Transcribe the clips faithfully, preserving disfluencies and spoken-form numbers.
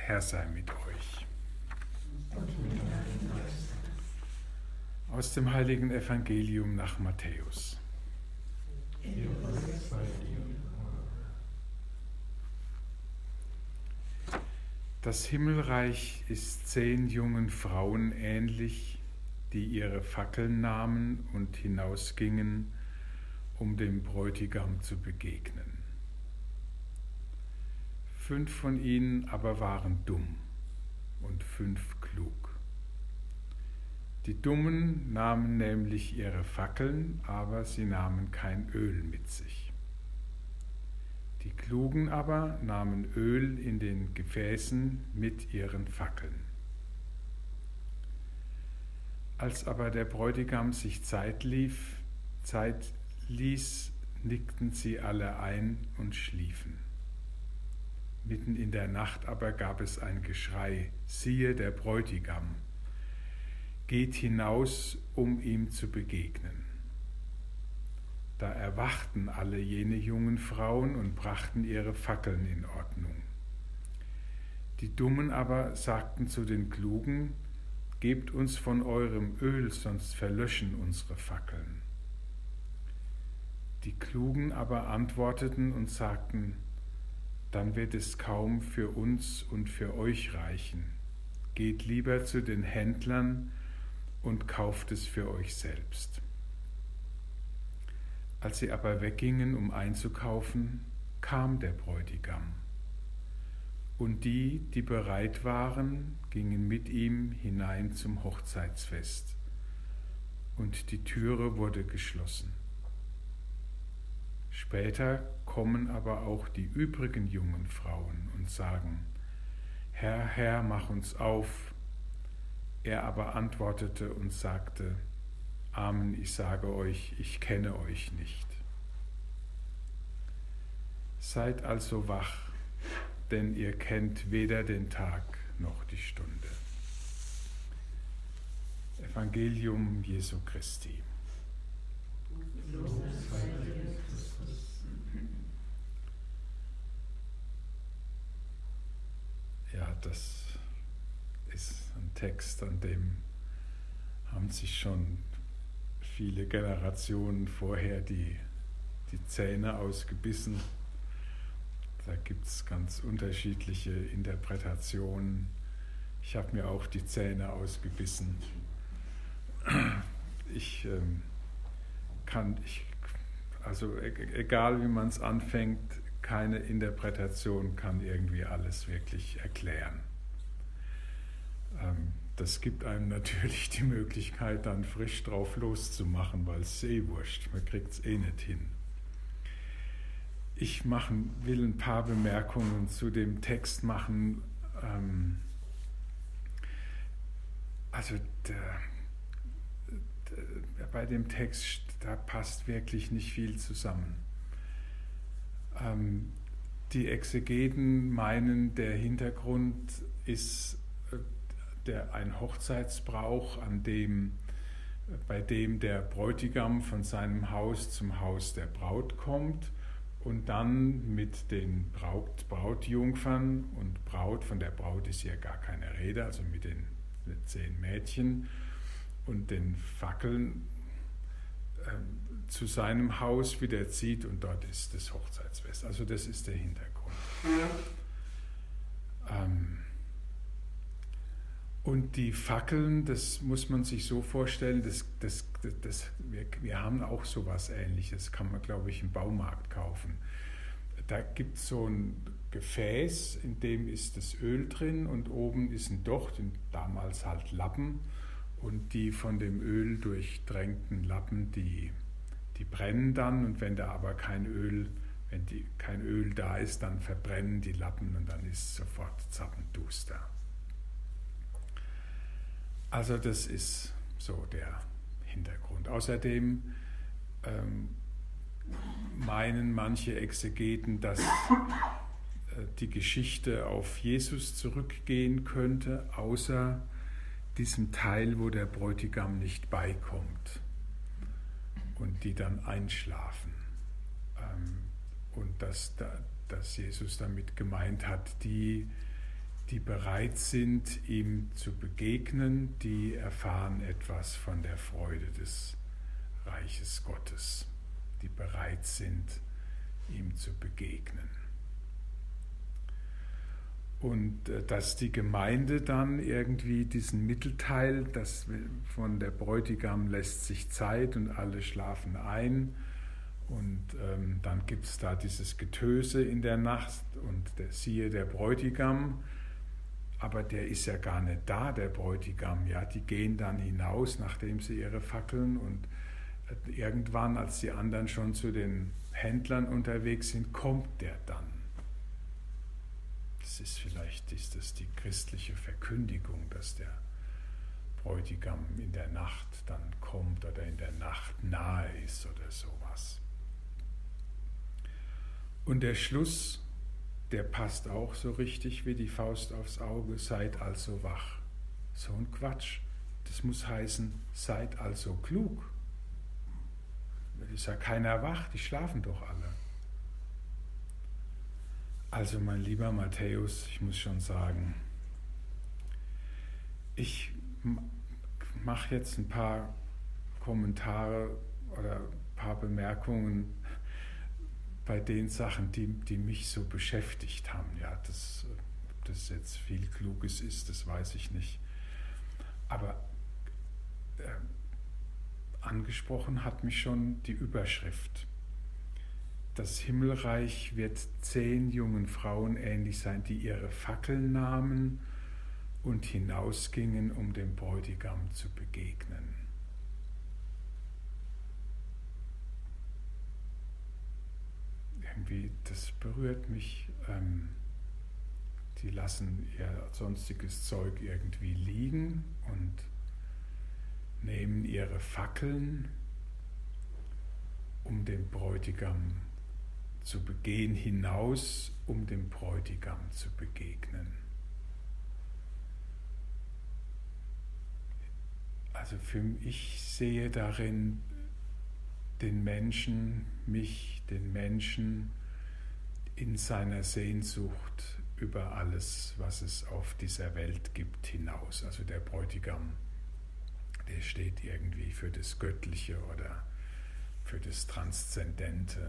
Herr sei mit euch. Aus dem heiligen Evangelium nach Matthäus. Das Himmelreich ist zehn jungen Frauen ähnlich, die ihre Fackeln nahmen und hinausgingen, um dem Bräutigam zu begegnen. Fünf von ihnen aber waren dumm und fünf klug. Die Dummen nahmen nämlich ihre Fackeln, aber sie nahmen kein Öl mit sich. Die Klugen aber nahmen Öl in den Gefäßen mit ihren Fackeln. Als aber der Bräutigam sich Zeit lief, Zeit ließ, nickten sie alle ein und schliefen. Mitten in der Nacht aber gab es ein Geschrei: Siehe, der Bräutigam geht hinaus, um ihm zu begegnen. Da erwachten alle jene jungen Frauen und brachten ihre Fackeln in Ordnung. Die Dummen aber sagten zu den Klugen: Gebt uns von eurem Öl, sonst verlöschen unsere Fackeln. Die Klugen aber antworteten und sagten: Dann wird es kaum für uns und für euch reichen. Geht lieber zu den Händlern und kauft es für euch selbst. Als sie aber weggingen, um einzukaufen, kam der Bräutigam. Und die, die bereit waren, gingen mit ihm hinein zum Hochzeitsfest. Und die Türe wurde geschlossen. Später kommen aber auch die übrigen jungen Frauen und sagen: Herr, Herr, mach uns auf. Er aber antwortete und sagte: Amen, ich sage euch, ich kenne euch nicht. Seid also wach, denn ihr kennt weder den Tag noch die Stunde. Evangelium Jesu Christi. Ja, das ist ein Text, an dem haben sich schon viele Generationen vorher die, die Zähne ausgebissen. Da gibt es ganz unterschiedliche Interpretationen. Ich habe mir auch die Zähne ausgebissen. Ich ähm, kann, ich, also egal wie man es anfängt, keine Interpretation kann irgendwie alles wirklich erklären. Ähm, das gibt einem natürlich die Möglichkeit, dann frisch drauf loszumachen, weil es eh wurscht, man kriegt es eh nicht hin. Ich machen, will ein paar Bemerkungen zu dem Text machen. Ähm, also der, der, bei dem Text, da passt wirklich nicht viel zusammen. Ähm, die Exegeten meinen, der Hintergrund ist der, ein Hochzeitsbrauch, an dem, bei dem der Bräutigam von seinem Haus zum Haus der Braut kommt und dann mit den Braut, Brautjungfern und Braut, von der Braut ist hier gar keine Rede, also mit den mit zehn Mädchen und den Fackeln äh, zu seinem Haus wieder zieht und dort ist das Hochzeitsfest. Also das ist der Hintergrund. Ja. Ähm, Und die Fackeln, das muss man sich so vorstellen, das, das, das, das, wir, wir haben auch sowas Ähnliches, kann man, glaube ich, im Baumarkt kaufen. Da gibt es so ein Gefäß, in dem ist das Öl drin und oben ist ein Docht, damals halt Lappen. Und die von dem Öl durchtränkten Lappen, die, die brennen dann. Und wenn da aber kein Öl, wenn die, kein Öl da ist, dann verbrennen die Lappen und dann ist sofort zappenduster. Also das ist so der Hintergrund. Außerdem ähm, meinen manche Exegeten, dass äh, die Geschichte auf Jesus zurückgehen könnte, außer diesem Teil, wo der Bräutigam nicht beikommt und die dann einschlafen. Ähm, und dass, da, dass Jesus damit gemeint hat, die, die bereit sind, ihm zu begegnen, die erfahren etwas von der Freude des Reiches Gottes, die bereit sind, ihm zu begegnen. Und äh, dass die Gemeinde dann irgendwie diesen Mittelteil, das von der Bräutigam lässt sich Zeit und alle schlafen ein und ähm, dann gibt es da dieses Getöse in der Nacht und der, siehe der Bräutigam, aber der ist ja gar nicht da, der Bräutigam, ja, die gehen dann hinaus, nachdem sie ihre Fackeln und äh, irgendwann, als die anderen schon zu den Händlern unterwegs sind, kommt der dann. Das ist vielleicht ist das die christliche Verkündigung, dass der Bräutigam in der Nacht dann kommt oder in der Nacht nahe ist oder sowas. Und der Schluss, der passt auch so richtig wie die Faust aufs Auge, seid also wach. So ein Quatsch. Das muss heißen, seid also klug. Da ist ja keiner wach, die schlafen doch alle. Also mein lieber Matthäus, ich muss schon sagen, ich mache jetzt ein paar Kommentare oder ein paar Bemerkungen bei den Sachen, die, die mich so beschäftigt haben. Ja, das, ob das jetzt viel Kluges ist, das weiß ich nicht. Aber äh, angesprochen hat mich schon die Überschrift. Das Himmelreich wird zehn jungen Frauen ähnlich sein, die ihre Fackeln nahmen und hinausgingen, um dem Bräutigam zu begegnen. Irgendwie, das berührt mich. Ähm, die lassen ihr sonstiges Zeug irgendwie liegen und nehmen ihre Fackeln, um dem Bräutigam zu begehen, hinaus, um dem Bräutigam zu begegnen. Also für mich, ich sehe darin den Menschen, mich, den Menschen in seiner Sehnsucht über alles, was es auf dieser Welt gibt, hinaus. Also der Bräutigam, der steht irgendwie für das Göttliche oder für das Transzendente.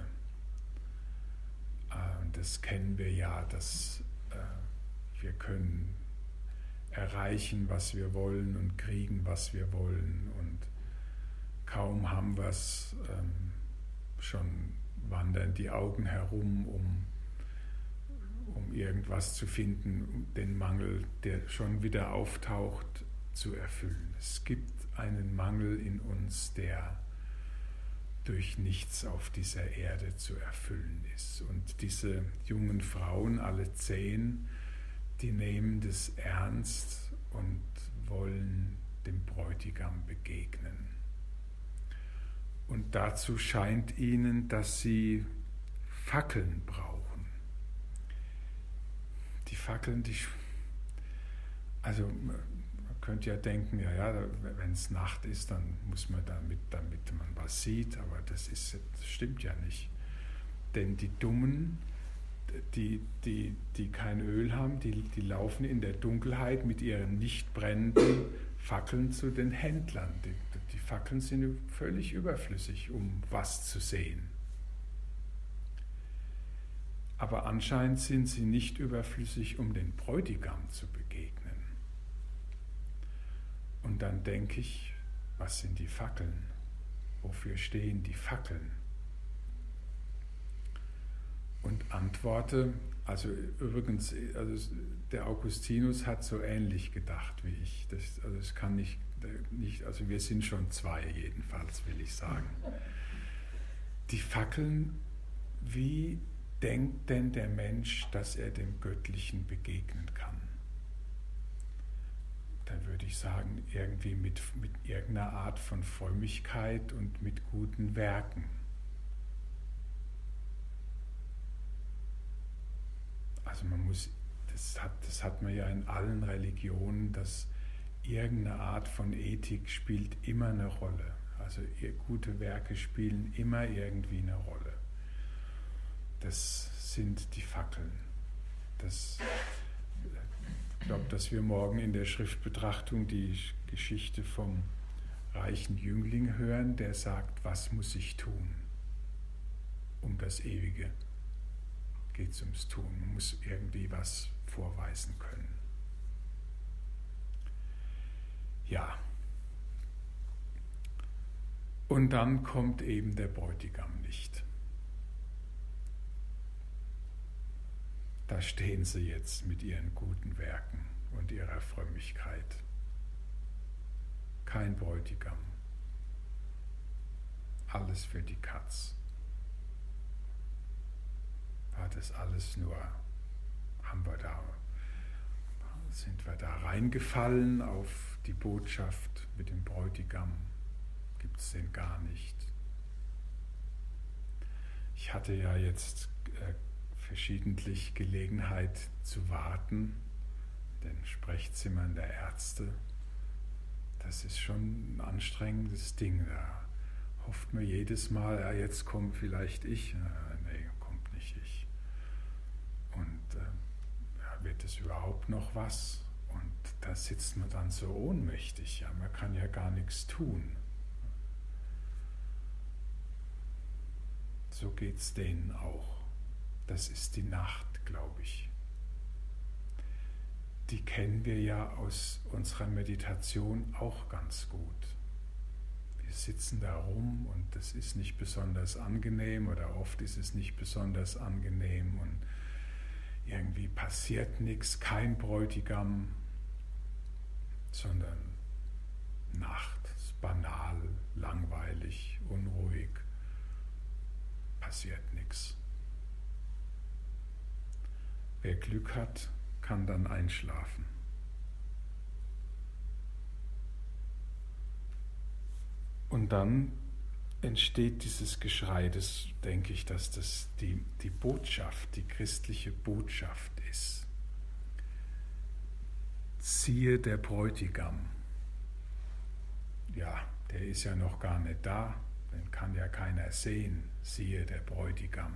Und das kennen wir ja, dass äh, wir können erreichen, was wir wollen und kriegen, was wir wollen. Und kaum haben wir es, ähm, schon wandern die Augen herum, um, um irgendwas zu finden, um den Mangel, der schon wieder auftaucht, zu erfüllen. Es gibt einen Mangel in uns, der durch nichts auf dieser Erde zu erfüllen ist. Und diese jungen Frauen, alle zehn, die nehmen das ernst und wollen dem Bräutigam begegnen. Und dazu scheint ihnen, dass sie Fackeln brauchen. Die Fackeln, die, also man könnte ja denken, ja, ja, wenn es Nacht ist, dann muss man damit, damit man was sieht, aber das, ist, das stimmt ja nicht. Denn die Dummen, die, die, die kein Öl haben, die, die laufen in der Dunkelheit mit ihren nicht brennenden Fackeln zu den Händlern. Die, die Fackeln sind völlig überflüssig, um was zu sehen. Aber anscheinend sind sie nicht überflüssig, um den Bräutigam zu begegnen. Und dann denke ich, was sind die Fackeln? Wofür stehen die Fackeln? Und antworte, also übrigens, also der Augustinus hat so ähnlich gedacht wie ich. Das, also es kann nicht, nicht, also wir sind schon zwei jedenfalls, will ich sagen. Die Fackeln, wie denkt denn der Mensch, dass er dem Göttlichen begegnen kann? Dann würde ich sagen, irgendwie mit, mit irgendeiner Art von Frömmigkeit und mit guten Werken. Also man muss, das hat, das hat man ja in allen Religionen, dass irgendeine Art von Ethik spielt immer eine Rolle. Also gute Werke spielen immer irgendwie eine Rolle. Das sind die Fackeln. Das glaube, dass wir morgen in der Schriftbetrachtung die Geschichte vom reichen Jüngling hören, der sagt, was muss ich tun, um das Ewige? Geht es ums Tun, man muss irgendwie was vorweisen können. Ja. Und dann kommt eben der Bräutigam nicht. Da stehen sie jetzt mit ihren guten Werken und ihrer Frömmigkeit. Kein Bräutigam. Alles für die Katz. War das alles nur, haben wir da, sind wir da reingefallen auf die Botschaft mit dem Bräutigam? Gibt es den gar nicht? Ich hatte ja jetzt äh, verschiedentlich Gelegenheit zu warten in den Sprechzimmern der Ärzte. Das ist schon ein anstrengendes Ding. Da hofft man jedes Mal, ja, jetzt kommt vielleicht ich. Äh, nee, kommt nicht ich. Und äh, ja, wird es überhaupt noch was? Und da sitzt man dann so ohnmächtig. Ja, man kann ja gar nichts tun. So geht es denen auch. Das ist die Nacht, glaube ich. Die kennen wir ja aus unserer Meditation auch ganz gut. Wir sitzen da rum und das ist nicht besonders angenehm oder oft ist es nicht besonders angenehm und irgendwie passiert nichts, kein Bräutigam, sondern Nacht, ist banal, langweilig, unruhig. Passiert nichts. Wer Glück hat, kann dann einschlafen. Und dann entsteht dieses Geschrei, das denke ich, dass das die, die Botschaft, die christliche Botschaft ist. Siehe der Bräutigam. Ja, der ist ja noch gar nicht da. Den kann ja keiner sehen, siehe der Bräutigam.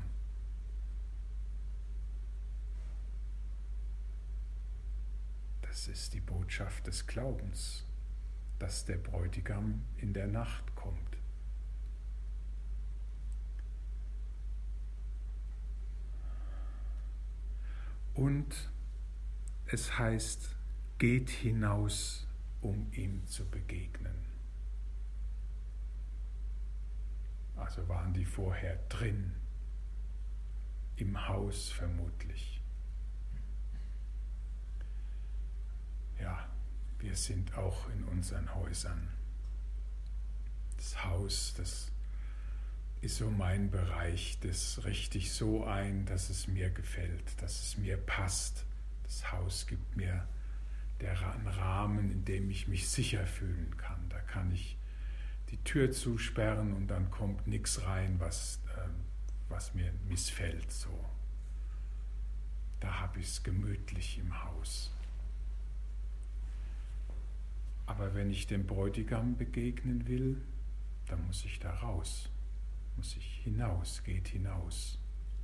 Das ist die Botschaft des Glaubens, dass der Bräutigam in der Nacht kommt. Und es heißt, geht hinaus, um ihm zu begegnen. Also waren die vorher drin, im Haus vermutlich. Ja, wir sind auch in unseren Häusern. Das Haus, das ist so mein Bereich, das richte ich so ein, dass es mir gefällt, dass es mir passt. Das Haus gibt mir einen Rahmen, in dem ich mich sicher fühlen kann. Da kann ich die Tür zusperren und dann kommt nichts rein, was, äh, was mir missfällt. So. Da habe ich es gemütlich im Haus. Aber wenn ich dem Bräutigam begegnen will, dann muss ich da raus, muss ich hinaus, geht hinaus.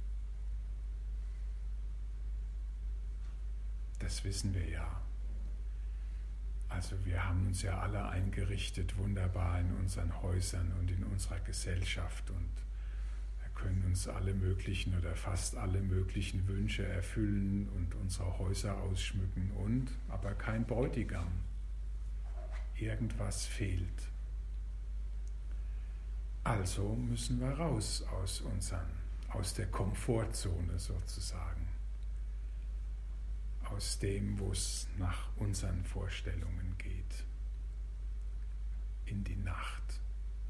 Das wissen wir ja. Also wir haben uns ja alle eingerichtet, wunderbar in unseren Häusern und in unserer Gesellschaft und wir können uns alle möglichen oder fast alle möglichen Wünsche erfüllen und unsere Häuser ausschmücken und, aber kein Bräutigam. Irgendwas fehlt. Also müssen wir raus aus unseren, aus der Komfortzone sozusagen. Aus dem, wo es nach unseren Vorstellungen geht, in die Nacht.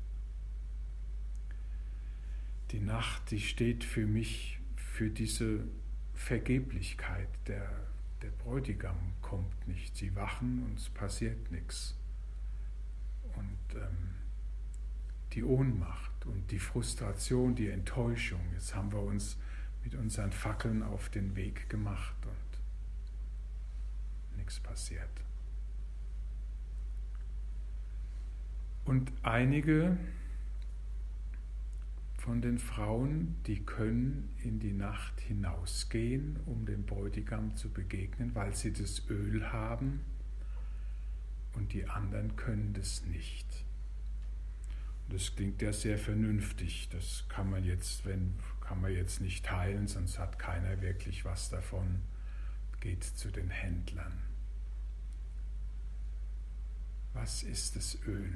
Die Nacht, die steht für mich für diese Vergeblichkeit. Der, der Bräutigam kommt nicht. Sie wachen und es passiert nichts. Und ähm, die Ohnmacht und die Frustration, die Enttäuschung. Jetzt haben wir uns mit unseren Fackeln auf den Weg gemacht und nichts passiert. Und einige von den Frauen, die können in die Nacht hinausgehen, um dem Bräutigam zu begegnen, weil sie das Öl haben, und die anderen können das nicht. Das klingt ja sehr vernünftig. Das kann man jetzt, wenn, kann man jetzt nicht teilen, sonst hat keiner wirklich was davon. Geht zu den Händlern. Was ist das Öl?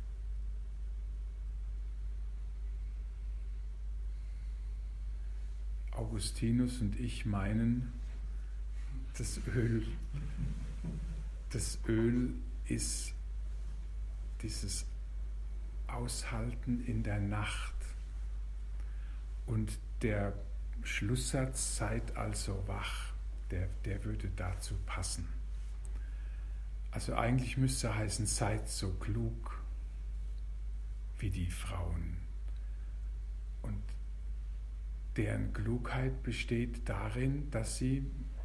Augustinus und ich meinen, das Öl, das Öl ist dieses Aushalten in der Nacht. Und der Schlusssatz, seid also wach, der, der würde dazu passen. Also eigentlich müsste heißen, seid so klug wie die Frauen. Und deren Klugheit besteht darin, dass sie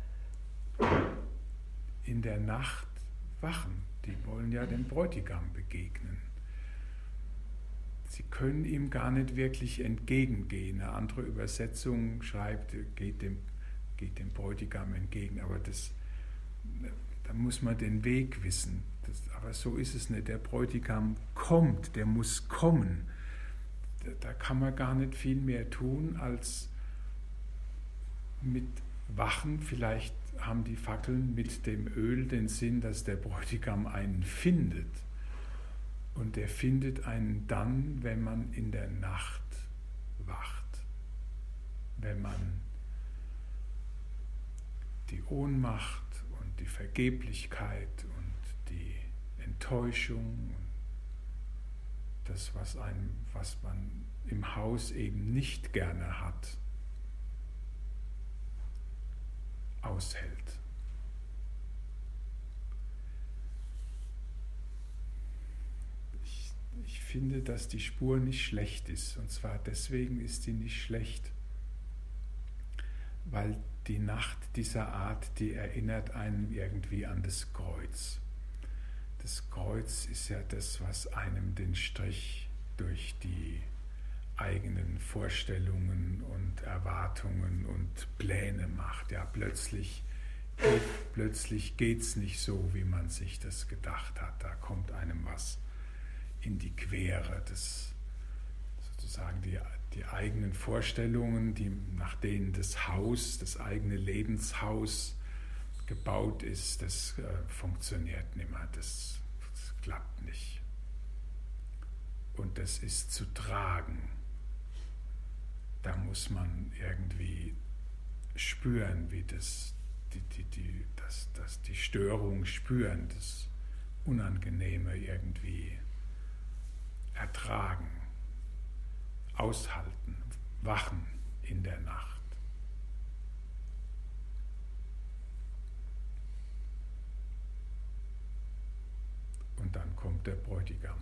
in der Nacht wachen. Die wollen ja dem Bräutigam begegnen. Sie können ihm gar nicht wirklich entgegengehen. Eine andere Übersetzung schreibt, geht dem, geht dem Bräutigam entgegen. Aber das, da muss man den Weg wissen. Das, aber so ist es nicht. Der Bräutigam kommt, der muss kommen. Da, da kann man gar nicht viel mehr tun, als mit Wachen. Vielleicht haben die Fackeln mit dem Öl den Sinn, dass der Bräutigam einen findet. Und er findet einen dann, wenn man in der Nacht wacht. Wenn man die Ohnmacht und die Vergeblichkeit und die Enttäuschung und das, was, einem, was man im Haus eben nicht gerne hat, aushält. Ich, ich finde, dass die Spur nicht schlecht ist. Und zwar deswegen ist sie nicht schlecht, weil die Nacht dieser Art, die erinnert einen irgendwie an das Kreuz. Das Kreuz ist ja das, was einem den Strich durch die eigenen Vorstellungen und Erwartungen und Pläne macht. Ja, plötzlich, plötzlich geht es nicht so, wie man sich das gedacht hat. Da kommt einem was in die Quere. Das, sozusagen die, die eigenen Vorstellungen, die, nach denen das Haus, das eigene Lebenshaus gebaut ist, das äh, funktioniert nicht mehr. Das, das klappt nicht. Und das ist zu tragen. Da muss man irgendwie spüren, wie das, die, die, die, das, das, die Störung spüren, das Unangenehme irgendwie ertragen, aushalten, wachen in der Nacht. Und dann kommt der Bräutigam.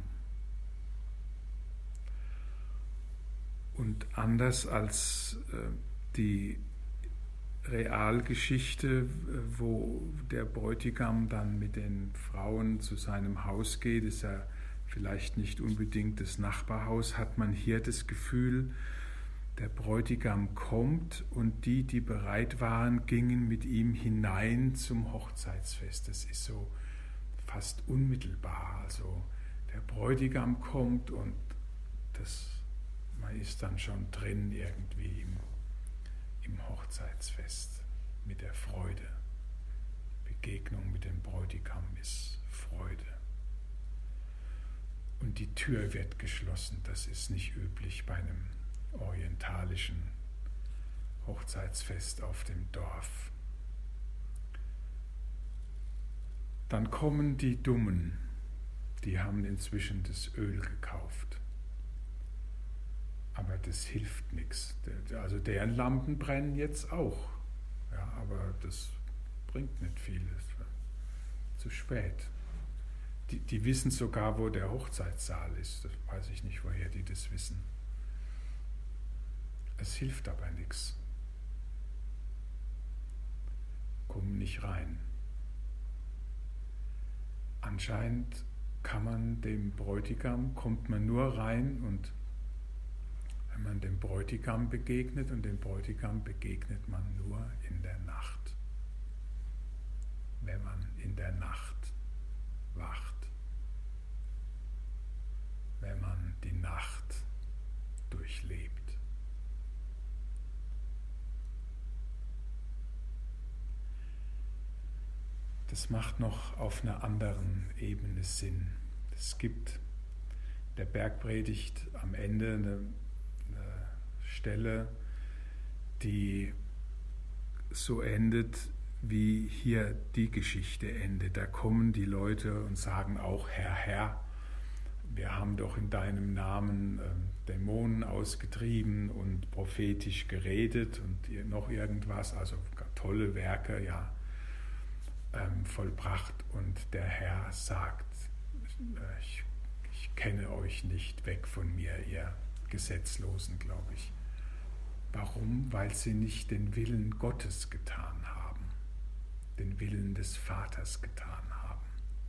Und anders als äh, die Realgeschichte, wo der Bräutigam dann mit den Frauen zu seinem Haus geht, ist ja vielleicht nicht unbedingt das Nachbarhaus, hat man hier das Gefühl, der Bräutigam kommt und die, die bereit waren, gingen mit ihm hinein zum Hochzeitsfest. Das ist so fast unmittelbar. Also der Bräutigam kommt und das man ist dann schon drin irgendwie im, im Hochzeitsfest mit der Freude. Begegnung mit dem Bräutigam ist Freude. Und die Tür wird geschlossen. Das ist nicht üblich bei einem orientalischen Hochzeitsfest auf dem Dorf. Dann kommen die Dummen. Die haben inzwischen das Öl gekauft. Aber das hilft nichts. Also deren Lampen brennen jetzt auch. Ja, aber das bringt nicht viel. Zu spät. Die, die wissen sogar, wo der Hochzeitssaal ist. Das weiß ich nicht, woher die das wissen. Es hilft aber nichts. Kommen nicht rein. Anscheinend kann man dem Bräutigam, kommt man nur rein und wenn man dem Bräutigam begegnet, und dem Bräutigam begegnet man nur in der Nacht, wenn man in der Nacht wacht, wenn man die Nacht durchlebt. Das macht noch auf einer anderen Ebene Sinn. Es gibt der Bergpredigt am Ende eine, eine Stelle, die so endet, wie hier die Geschichte endet. Da kommen die Leute und sagen auch, Herr, Herr, wir haben doch in deinem Namen äh, Dämonen ausgetrieben und prophetisch geredet und noch irgendwas, also tolle Werke, ja, ähm, vollbracht. Und der Herr sagt, äh, ich, ich kenne euch nicht, weg von mir, ihr Gesetzlosen, glaube ich. Warum? Weil sie nicht den Willen Gottes getan haben, den Willen des Vaters getan haben.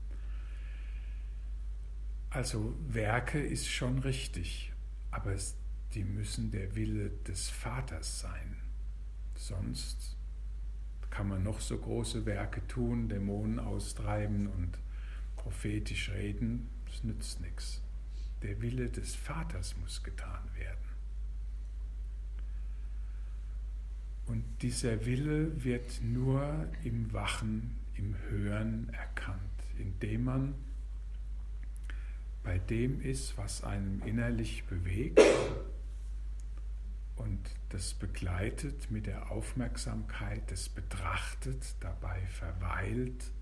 Also Werke ist schon richtig, aber es, die müssen der Wille des Vaters sein. Sonst kann man noch so große Werke tun, Dämonen austreiben und prophetisch reden, das nützt nichts. Der Wille des Vaters muss getan werden. Und dieser Wille wird nur im Wachen, im Hören erkannt, indem man bei dem ist, was einem innerlich bewegt und das begleitet mit der Aufmerksamkeit, das betrachtet, dabei verweilt,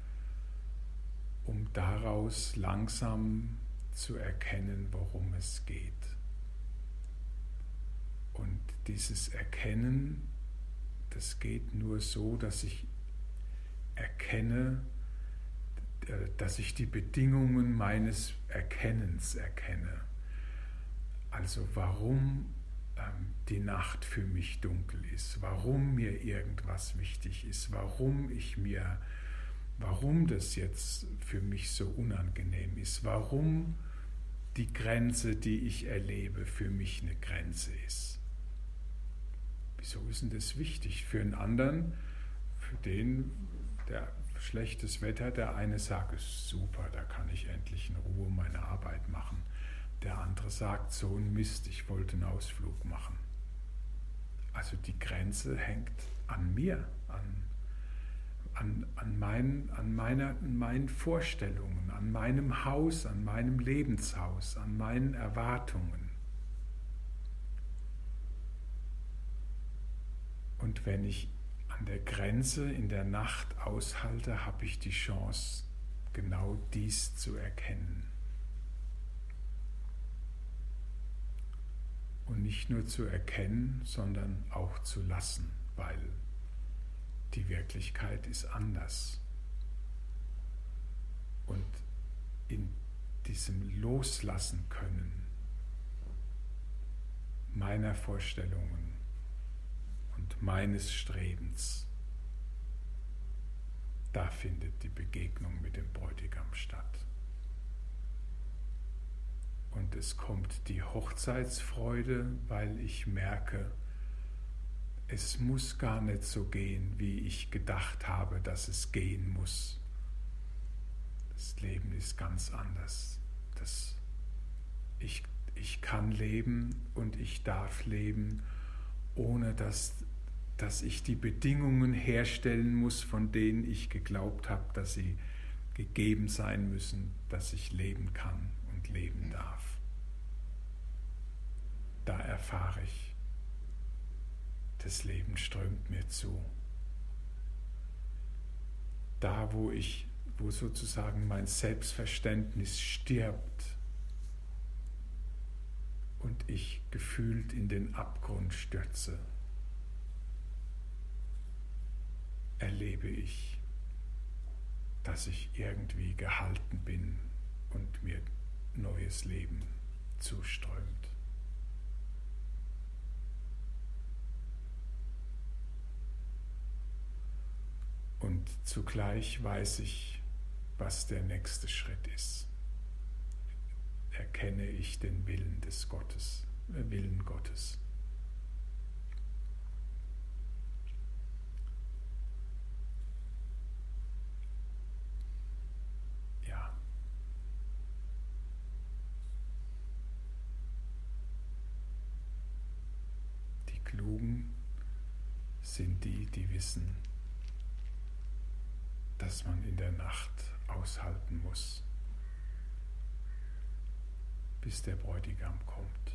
um daraus langsam zu erkennen, worum es geht. Und dieses Erkennen, das geht nur so, dass ich erkenne, dass ich die Bedingungen meines Erkennens erkenne. Also warum ähm, die Nacht für mich dunkel ist, warum mir irgendwas wichtig ist, warum ich mir, warum das jetzt für mich so unangenehm ist, warum die Grenze, die ich erlebe, für mich eine Grenze ist. Wieso ist denn das wichtig? Für einen anderen, für den, der schlechtes Wetter, der eine sagt, ist super, da kann ich endlich in Ruhe meine Arbeit machen. Der andere sagt, so ein Mist, ich wollte einen Ausflug machen. Also die Grenze hängt an mir, an, an, an, mein, an, meiner, an meinen Vorstellungen, an meinem Haus, an meinem Lebenshaus, an meinen Erwartungen. Und wenn ich an der Grenze in der Nacht aushalte, habe ich die Chance, genau dies zu erkennen. Und nicht nur zu erkennen, sondern auch zu lassen, weil die Wirklichkeit ist anders. Und in diesem Loslassen können meiner Vorstellungen und meines Strebens, da findet die Begegnung mit dem Bräutigam statt. Und es kommt die Hochzeitsfreude, weil ich merke, es muss gar nicht so gehen, wie ich gedacht habe, dass es gehen muss. Das Leben ist ganz anders. Das, ich, ich kann leben und ich darf leben, ohne dass, dass ich die Bedingungen herstellen muss, von denen ich geglaubt habe, dass sie gegeben sein müssen, dass ich leben kann und leben darf. Da erfahre ich, das Leben strömt mir zu. Da, wo ich, wo sozusagen mein Selbstverständnis stirbt und ich gefühlt in den Abgrund stürze, erlebe ich, dass ich irgendwie gehalten bin und mir neues Leben zuströmt. Und zugleich weiß ich, was der nächste Schritt ist. Erkenne ich den Willen des Gottes, Willen Gottes. Ja. Die Klugen sind die, die wissen, dass man in der Nacht aushalten muss, bis der Bräutigam kommt.